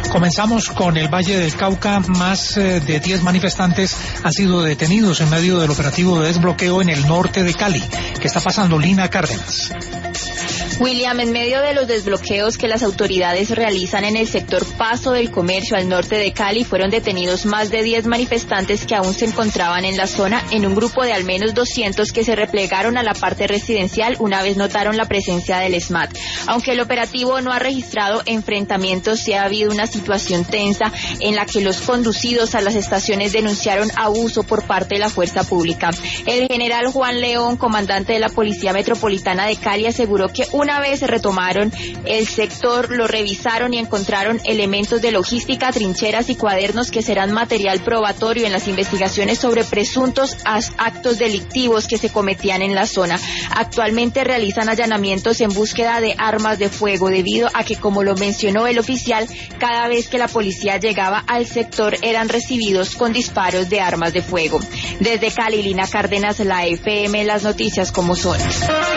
Comenzamos con el Valle del Cauca. Más de 10 manifestantes han sido detenidos en medio del operativo de desbloqueo en el norte de Cali. ¿Qué está pasando, Lina Cárdenas? William, en medio de los desbloqueos que las autoridades realizan en el sector Paso del Comercio al norte de Cali, fueron detenidos más de 10 manifestantes que aún se encontraban en la zona, en un grupo de al menos 200 que se replegaron a la parte residencial una vez notaron la presencia del SMAT. Aunque el operativo no ha registrado enfrentamientos, sí ha habido una situación tensa en la que los conducidos a las estaciones denunciaron abuso por parte de la fuerza pública. El general Juan León, comandante de la Policía Metropolitana de Cali, aseguró que una vez se retomaron el sector, lo revisaron y encontraron elementos de logística, trincheras y cuadernos que serán material probatorio en las investigaciones sobre presuntos actos delictivos que se cometían en la zona. Actualmente realizan allanamientos en búsqueda de armas de fuego, debido a que, como lo mencionó el oficial, cada vez que la policía llegaba al sector eran recibidos con disparos de armas de fuego. Desde Cali, Lina Cárdenas, la FM, las noticias como son.